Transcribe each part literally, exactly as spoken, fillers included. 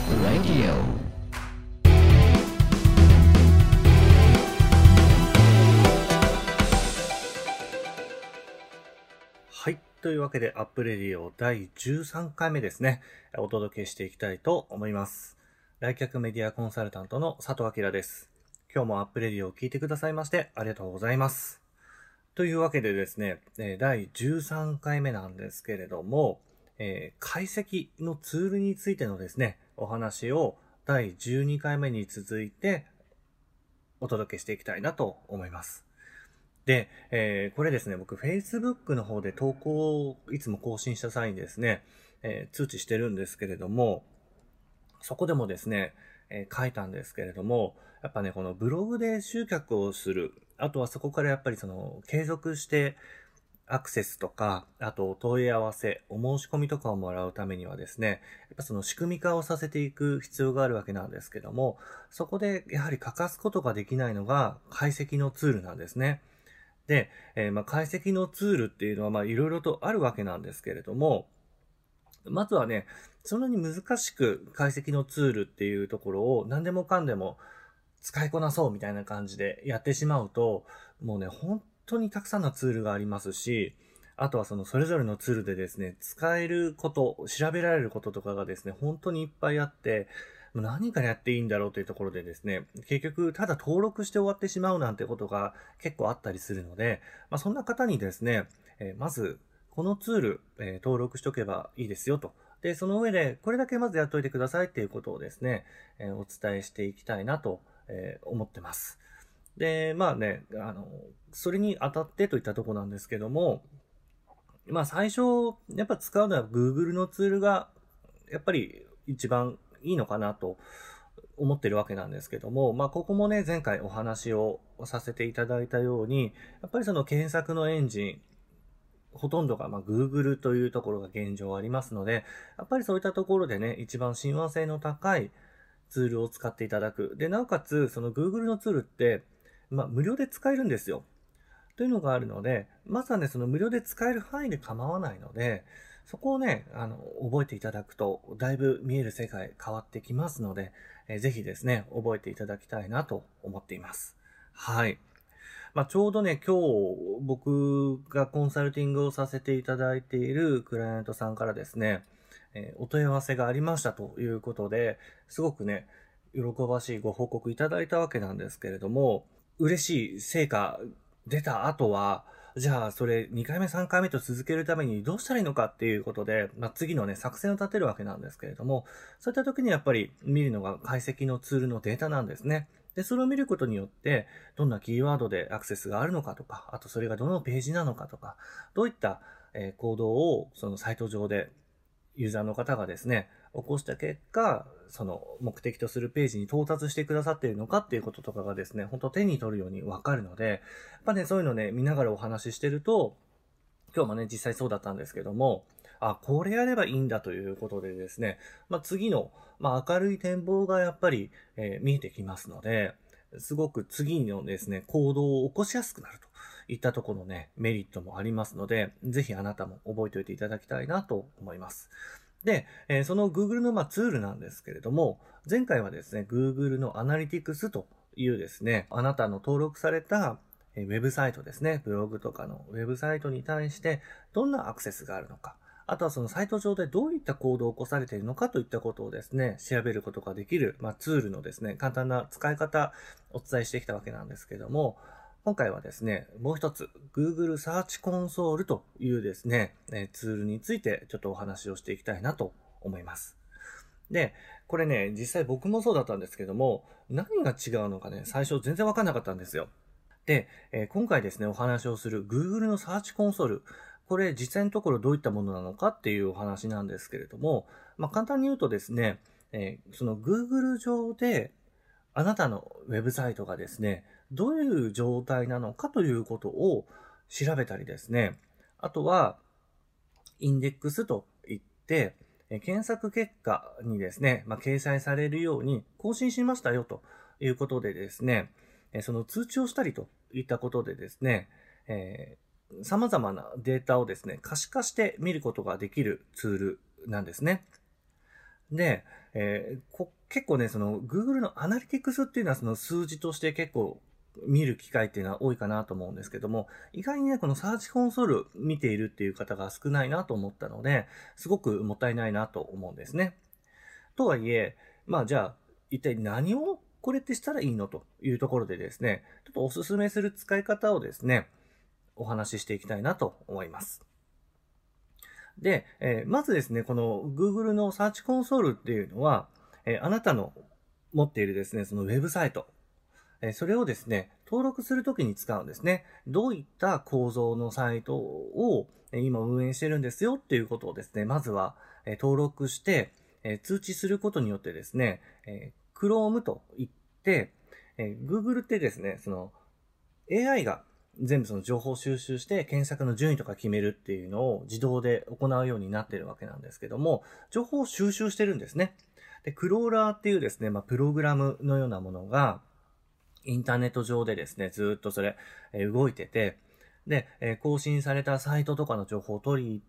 Radio。 はい。というわけで、アップレディオだいじゅうさんかいめですね、お届けしていきたいと思います。来客メディアコンサルタントの佐藤明です。今日もアップレディオを聞いてくださいましてありがとうございます。というわけでですね、だいじゅうさんかいめなんですけれども、えー、解析のツールについてのですね、お話をだいじゅうにかいめに続いてお届けしていきたいなと思います。で、えー、これですね、僕 Facebook の方で投稿をいつも更新した際にですね、えー、通知してるんですけれども、そこでもですね、えー、書いたんですけれども、やっぱね、このブログで集客をする、あとはそこからやっぱりその継続してアクセスとか、あとお問い合わせ、お申し込みとかをもらうためにはですね、やっぱその仕組み化をさせていく必要があるわけなんですけども、そこでやはり欠かすことができないのが解析のツールなんですね。で、えー、まあ解析のツールっていうのはまあいろいろとあるわけなんですけれども、まずはね、そんなに難しく解析のツールっていうところを何でもかんでも使いこなそうみたいな感じでやってしまうと、もうね、本当にたくさんのツールがありますし、あとはそのそれぞれのツールでですね、使えること、調べられることとかがですね、本当にいっぱいあって、もう何からやっていいんだろうというところでですね、結局ただ登録して終わってしまうなんてことが結構あったりするので、まあ、そんな方にですね、えー、まずこのツール、えー、登録しとけばいいですよと。で、その上でこれだけまずやっといてくださいっていうことをですね、えー、お伝えしていきたいなと、えー、思ってます。で、まあね、あの、それにあたってといったところなんですけども、まあ最初、やっぱ使うのは Google のツールが、やっぱり一番いいのかなと思ってるわけなんですけども、まあここもね、前回お話をさせていただいたように、やっぱりその検索のエンジン、ほとんどがまあ Google というところが現状ありますので、やっぱりそういったところでね、一番親和性の高いツールを使っていただく。で、なおかつ、その Google のツールって、まあ無料で使えるんですよ。というのがあるので、まずはね、その無料で使える範囲で構わないので、そこをね、あの、覚えていただくと、だいぶ見える世界変わってきますので、えー、ぜひですね、覚えていただきたいなと思っています。はい。まあ、ちょうどね、今日、僕がコンサルティングをさせていただいているクライアントさんからですね、えー、お問い合わせがありましたということで、すごくね、喜ばしいご報告いただいたわけなんですけれども、嬉しい成果出た後は、じゃあそれにかいめさんかいめと続けるためにどうしたらいいのかっていうことで、まあ、次のね、作戦を立てるわけなんですけれども、そういった時にやっぱり見るのが解析のツールのデータなんですね。で、それを見ることによって、どんなキーワードでアクセスがあるのかとか、あとそれがどのページなのかとか、どういった、えー、行動をそのサイト上でユーザーの方がですね、起こした結果、その目的とするページに到達してくださっているのかっていうこととかがですね、本当手に取るようにわかるので、やっぱね、そういうのね、見ながらお話ししてると、今日もね、実際そうだったんですけども、あ、これやればいいんだということでですね、まあ、次の、まあ、明るい展望がやっぱり、えー見えてきますので、すごく次のですね、行動を起こしやすくなるといったところのね、メリットもありますので、ぜひあなたも覚えておいていただきたいなと思います。で、えーその Google のまあツールなんですけれども、前回はですね、Google の Analytics というですね、あなたの登録されたえーウェブサイトですね、ブログとかのウェブサイトに対してどんなアクセスがあるのか、あとはそのサイト上でどういった行動を起こされているのかといったことをですね、調べることができる、まあ、ツールのですね、簡単な使い方をお伝えしてきたわけなんですけども、今回はですね、もう一つ Google Search Console というですね、えーツールについてちょっとお話をしていきたいなと思います。で、これね、実際僕もそうだったんですけども、何が違うのかね、最初全然わかんなかったんですよ。で、えー今回ですね、お話をする Google の Search Console。これ実際のところどういったものなのかっていうお話なんですけれども、まあ、簡単に言うとですね、えーその Google 上であなたのウェブサイトがですね、どういう状態なのかということを調べたりですね、あとは、インデックスといって、えー検索結果にですね、まあ、掲載されるように更新しましたよということでですね、えーその通知をしたりといったことでですね、えー、様々なデータをですね、可視化して見ることができるツールなんですね。 で、えーこ結構ね、その Google のアナリティクスっていうのはその数字として結構見る機会っていうのは多いかなと思うんですけども、意外にね、このサーチコンソール見ているっていう方が少ないなと思ったので、すごくもったいないなと思うんですね。とはいえ、まあじゃあ、一体何をこれってしたらいいのというところでですね、ちょっとおすすめする使い方をですね、お話ししていきたいなと思います。で、えーまずですね、この Google のサーチコンソールっていうのは、えーあなたの持っているですね、そのウェブサイト、えーそれをですね、登録するときに使うんですね。どういった構造のサイトをえー今運営してるんですよっていうことをですね、まずはえー登録して、えー通知することによってですね、えー Chrome といって、えー Google ってですね、その エーアイ が全部その情報を収集して検索の順位とか決めるっていうのを自動で行うようになっているわけなんですけども、情報を収集してるんですね。で、クローラーっていうですね、まあ、プログラムのようなものが、インターネット上でですね、ずっとそれ、えー動いてて、で、えー更新されたサイトとかの情報を取り入って、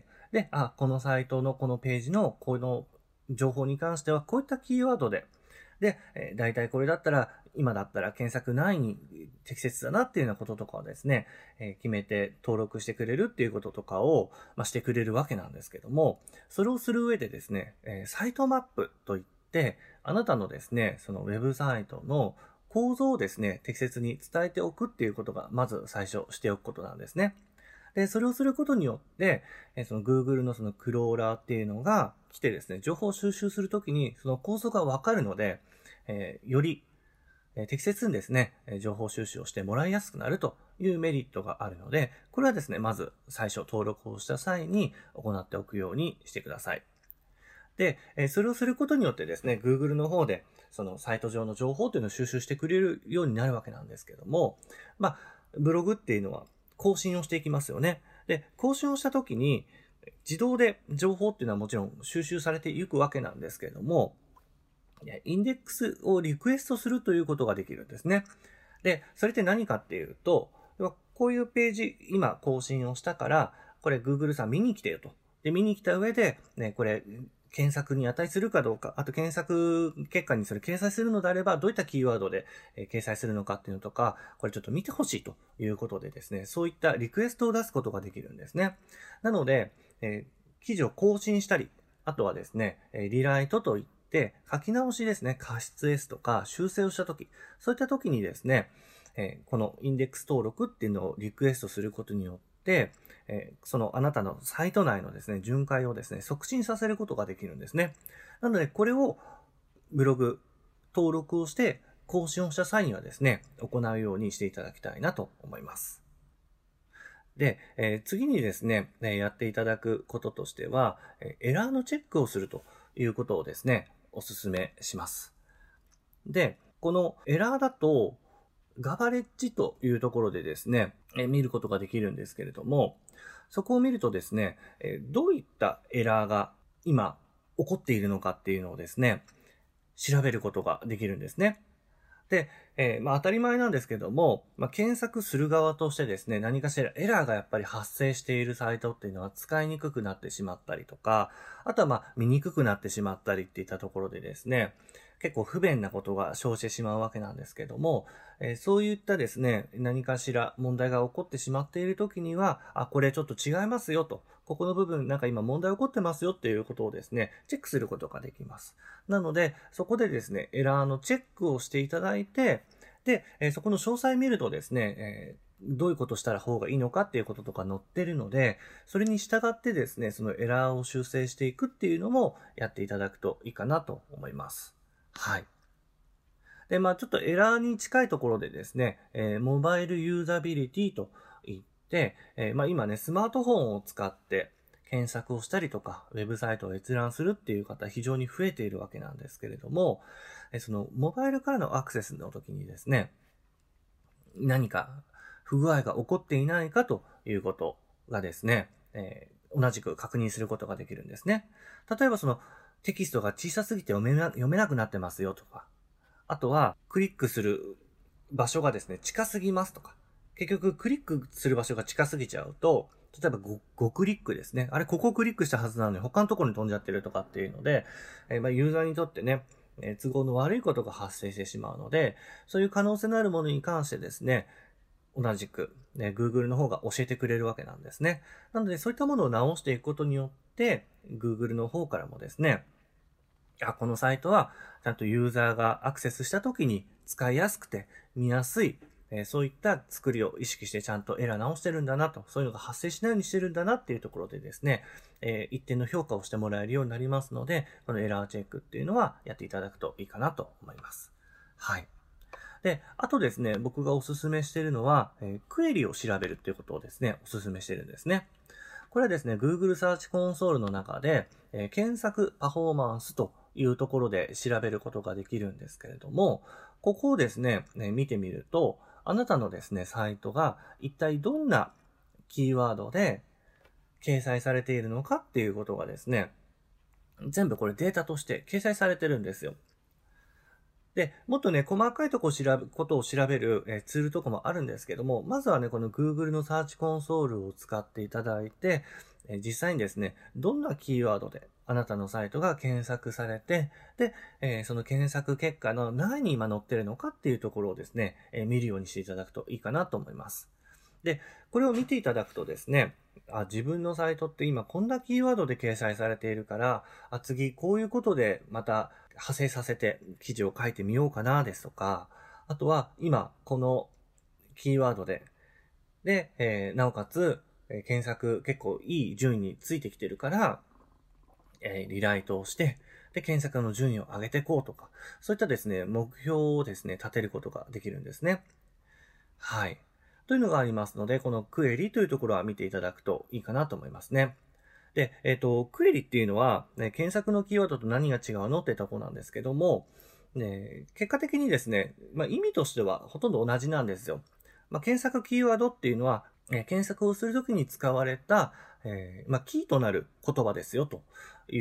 で、あ、このサイトのこのページのこの情報に関してはこういったキーワードで、で、えー、大体これだったら、今だったら検索内に適切だなっていうようなこととかをですね、えー決めて登録してくれるっていうこととかを、まあ、してくれるわけなんですけども、それをする上でですね、えーサイトマップといって、あなたのですね、そのウェブサイトの構造をですね、適切に伝えておくっていうことが、まず最初しておくことなんですね。で、それをすることによって、えその Google のそのクローラーっていうのが来てですね、情報を収集するときにその構造がわかるので、えーよりえー適切にですね、えー情報収集をしてもらいやすくなるというメリットがあるので、これはですね、まず最初登録をした際に行っておくようにしてください。で、えーそれをすることによってですね、Google の方でそのサイト上の情報というのを収集してくれるようになるわけなんですけども、まあ、ブログっていうのは更新をしていきますよね。で、更新をしたときに、自動で情報っていうのはもちろん収集されていくわけなんですけれども、インデックスをリクエストするということができるんですね。で、それって何かっていうと、こういうページ、今更新をしたから、これ Google さん見に来てよと。で、見に来た上で、ね、これ、検索に値するかどうか、あと検索結果にそれ掲載するのであれば、どういったキーワードで、えー掲載するのかっていうのとか、これちょっと見てほしいということでですね、そういったリクエストを出すことができるんですね。なので、えー記事を更新したり、あとはですね、えーリライトといって書き直しですね、加筆ですとか修正をしたとき、そういったときにですね、えーこのインデックス登録っていうのをリクエストすることによって、えーそのあなたのサイト内のですね、巡回をですね、促進させることができるんですね。なので、これをブログ登録をして更新をした際にはですね、行うようにしていただきたいなと思います。で、えー次にですね、えーやっていただくこととしては、えーエラーのチェックをするということをですね、お勧めします。で、このエラーだと、ガバレッジというところでですね、えー見ることができるんですけれども、そこを見るとですね、えーどういったエラーが今起こっているのかっていうのをですね、調べることができるんですね。で、えーまあ当たり前なんですけども、まあ、検索する側としてですね、何かしらエラーがやっぱり発生しているサイトっていうのは使いにくくなってしまったりとか、あとはまあ見にくくなってしまったりっていったところでですね、結構不便なことが生じてしまうわけなんですけども、えーそういったですね、何かしら問題が起こってしまっている時には、あ、これちょっと違いますよと、ここの部分なんか今問題起こってますよっていうことをですね、チェックすることができます。なので、そこでですね、エラーのチェックをしていただいて、で、えーそこの詳細見るとですね、えーどういうことしたら方がいいのかっていうこととか載ってるので、それに従ってですね、そのエラーを修正していくっていうのもやっていただくといいかなと思います。はい。で、まあちょっとエラーに近いところでですね、えーモバイルユーザビリティと言って、えーまあ今ね、スマートフォンを使って検索をしたりとか、ウェブサイトを閲覧するっていう方非常に増えているわけなんですけれども、えーそのモバイルからのアクセスの時にですね、何か不具合が起こっていないかということがですね、えー同じく確認することができるんですね。例えばそのテキストが小さすぎて読めな読めなくなってますよとか、あとは、クリックする場所がですね、近すぎますとか。結局、クリックする場所が近すぎちゃうと、 例えば 5, ごクリックですね。あれ、ここクリックしたはずなのに他のところに飛んじゃってるとかっていうので、えー、まあユーザーにとってね、えー、都合の悪いことが発生してしまうので、そういう可能性のあるものに関してですね、同じく、ね、Google の方が教えてくれるわけなんですね。なので、そういったものを直していくことによって、Google の方からもですね、あ、このサイトは、ちゃんとユーザーがアクセスしたときに使いやすくて見やすい、えー、そういった作りを意識してちゃんとエラー直してるんだなと、そういうのが発生しないようにしてるんだなっていうところでですね、えー、一定の評価をしてもらえるようになりますので、このエラーチェックっていうのはやっていただくといいかなと思います。はい。で、あとですね、僕がおすすめしているのは、えー、クエリを調べるっていうことをですね、おすすめしているんですね。これはですね、Google Search Console の中で、えー、検索パフォーマンスというところで調べることができるんですけれども、ここをですね、ね見てみると、あなたのですね、サイトが一体どんなキーワードで掲載されているのかっていうことがですね、全部これデータとして掲載されてるんですよ。で、もっとね、細かいとこを調べ、ことを調べる、えー、ツールとかもあるんですけども、まずはね、この Google の Search Console を使っていただいて、えー、実際にですね、どんなキーワードであなたのサイトが検索されて、で、えー、その検索結果の何に今載ってるのかっていうところをですね、えー、見るようにしていただくといいかなと思います。で、これを見ていただくとですね、あ、自分のサイトって今こんなキーワードで掲載されているから、あ、次こういうことでまた派生させて記事を書いてみようかなですとか、あとは今このキーワードで、で、えー、なおかつ、えー、検索結構いい順位についてきてるから、えー、リライトをして、で、検索の順位を上げていこうとか、そういったですね、目標をですね、立てることができるんですね。はい。というのがありますので、このクエリというところは見ていただくといいかなと思いますね。で、えっと、クエリっていうのは、ね、検索のキーワードと何が違うのってとこなんですけども、ね、結果的にですね、まあ、意味としてはほとんど同じなんですよ。まあ、検索キーワードっていうのは、えー、検索をするときに使われた、えーまあ、キーとなる言葉ですよという、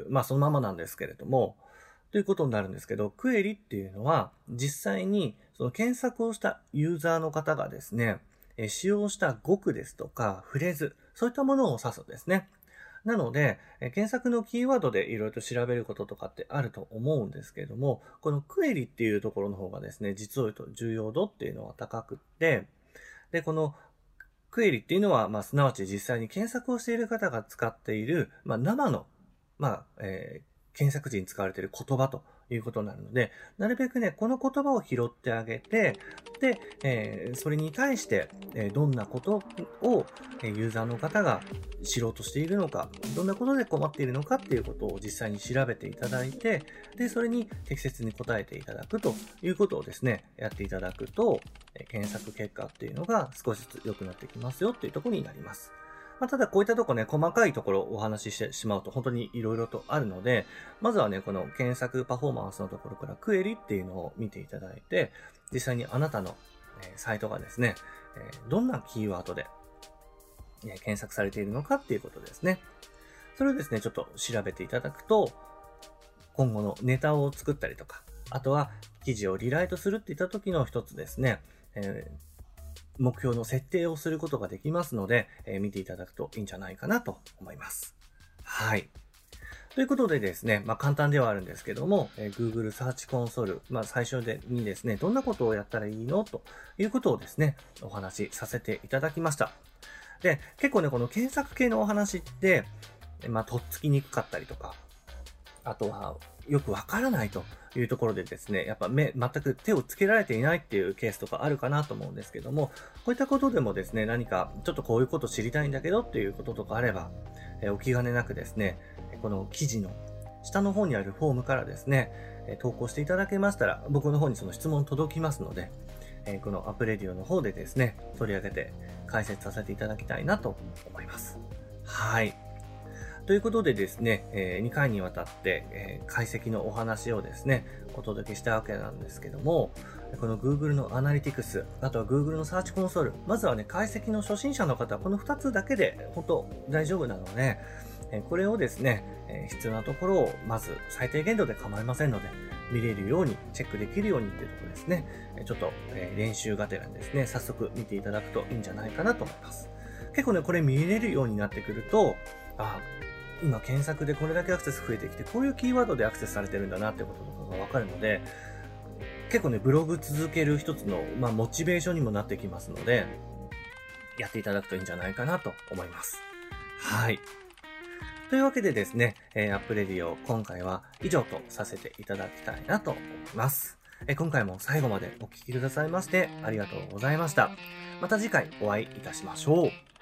まあ、そのままなんですけれども、ということになるんですけど、クエリっていうのは、実際にその検索をしたユーザーの方がですね、え使用した語句ですとかフレーズ、そういったものを指すんですね。なので、え検索のキーワードでいろいろと調べることとかってあると思うんですけれども、このクエリっていうところの方がですね、実を言うと重要度っていうのは高くって、で、このクエリっていうのは、まあ、すなわち実際に検索をしている方が使っている、まあ、生の、まあ、えー、検索時に使われている言葉ということになるので、なるべくね、この言葉を拾ってあげて、で、えー、それに対して、えー、どんなことを、えー、ユーザーの方が知ろうとしているのか、どんなことで困っているのかっていうことを実際に調べていただいて、で、それに適切に答えていただくということをですね、やっていただくと、えー、検索結果っていうのが少しずつ良くなってきますよっていうところになります。まあ、ただこういったところね、細かいところをお話ししてしまうと本当に色々とあるので、まずはね、この検索パフォーマンスのところからクエリっていうのを見ていただいて、実際にあなたのサイトがですね、どんなキーワードで検索されているのかっていうことですね。それをですね、ちょっと調べていただくと、今後のネタを作ったりとか、あとは記事をリライトするっていった時の一つですね、えー目標の設定をすることができますので、えー、見ていただくといいんじゃないかなと思います。はい。ということでですね、まあ簡単ではあるんですけども、えー、Google Search Console、まあ最初でにですね、どんなことをやったらいいのということをですね、お話しさせていただきました。で、結構ね、この検索系のお話って、まあとっつきにくかったりとか、あとはよくわからないというところでですね、やっぱ目、全く手をつけられていないっていうケースとかあるかなと思うんですけども、こういったことでもですね、何かちょっとこういうこと知りたいんだけどっていうこととかあれば、えお気兼ねなくですね、この記事の下の方にあるフォームからですね、投稿していただけましたら、僕の方にその質問届きますので、このアップレディオの方でですね、取り上げて解説させていただきたいなと思います。はい。ということでですね、えー、にかいにわたって、えー、解析のお話をですね、お届けしたわけなんですけども、この Google のアナリティクス、あとは Google のサーチコンソール、まずはね、解析の初心者の方はこのふたつだけで本当大丈夫なので、えー、これをですね、えー、必要なところをまず最低限度で構いませんので、見れるように、チェックできるようにっていうところですね、ちょっと、えー、練習がてらにですね、早速見ていただくといいんじゃないかなと思います。 結構ね、これ見れるようになってくると、あ、今検索でこれだけアクセス増えてきて、こういうキーワードでアクセスされてるんだなってこととかがわかるので、結構ね、ブログ続ける一つの、まあ、モチベーションにもなってきますので、やっていただくといいんじゃないかなと思います。はい。というわけでですね、えー、アップレディオ今回は以上とさせていただきたいなと思います。えー、今回も最後までお聞きくださいましてありがとうございました。また次回お会いいたしましょう。